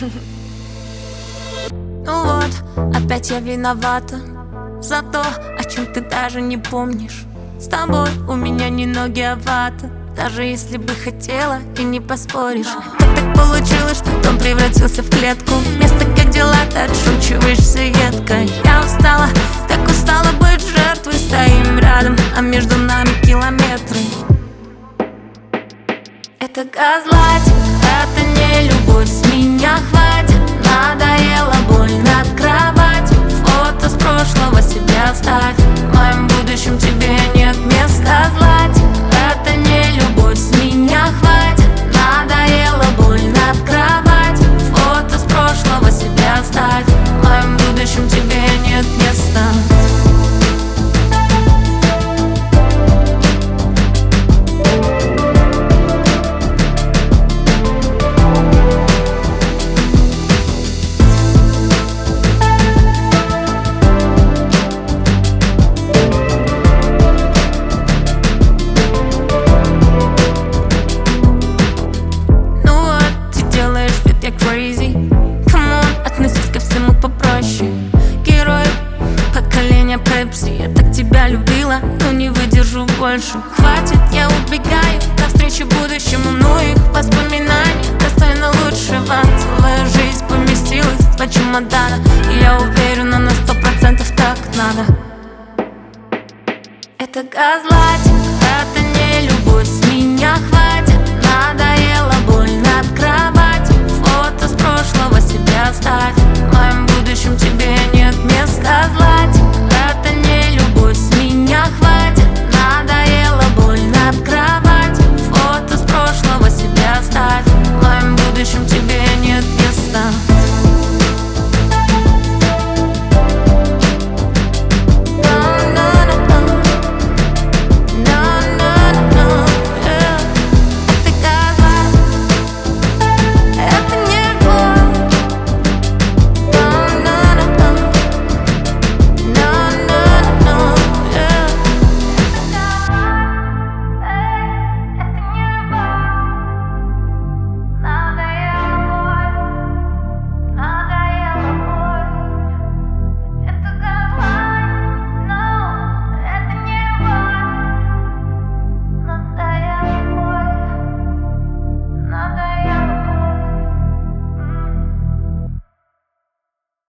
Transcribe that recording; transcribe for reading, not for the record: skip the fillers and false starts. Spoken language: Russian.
Ну вот, опять я виновата за то, о чем ты даже не помнишь. С тобой у меня не ноги, а вата. Даже если бы хотела, и не поспоришь. Как так получилось, что дом превратился в клетку? Место, как дела, ты отшучиваешься едко. Я устала, так устала быть жертвой. Стоим рядом, а между нами километры. Это газлайтинг, это не любовь. С меня хватит, надоела боль над кроватью. Фото с прошлого себе оставь. В моем будущем тебе нет места. Газлайтинг, это не любовь. С меня хватит, надоела боль над кроватью. Фото с прошлого себе оставь. В моем будущем тебе нет места. Относись ко всему попроще. Герой поколения Пепси. Я так тебя любила, но не выдержу больше. Хватит, я убегаю навстречу будущему. Ну их воспоминаний достойно лучшего. Целая жизнь поместилась в два чемодана, и я уверена на 100% так надо. Это газлайтинг, это не любовь. С меня хватит, надоела боль над кроватью. Фото с прошлого себе оставь. В моем будущем тебе нет места. Газлайтинг.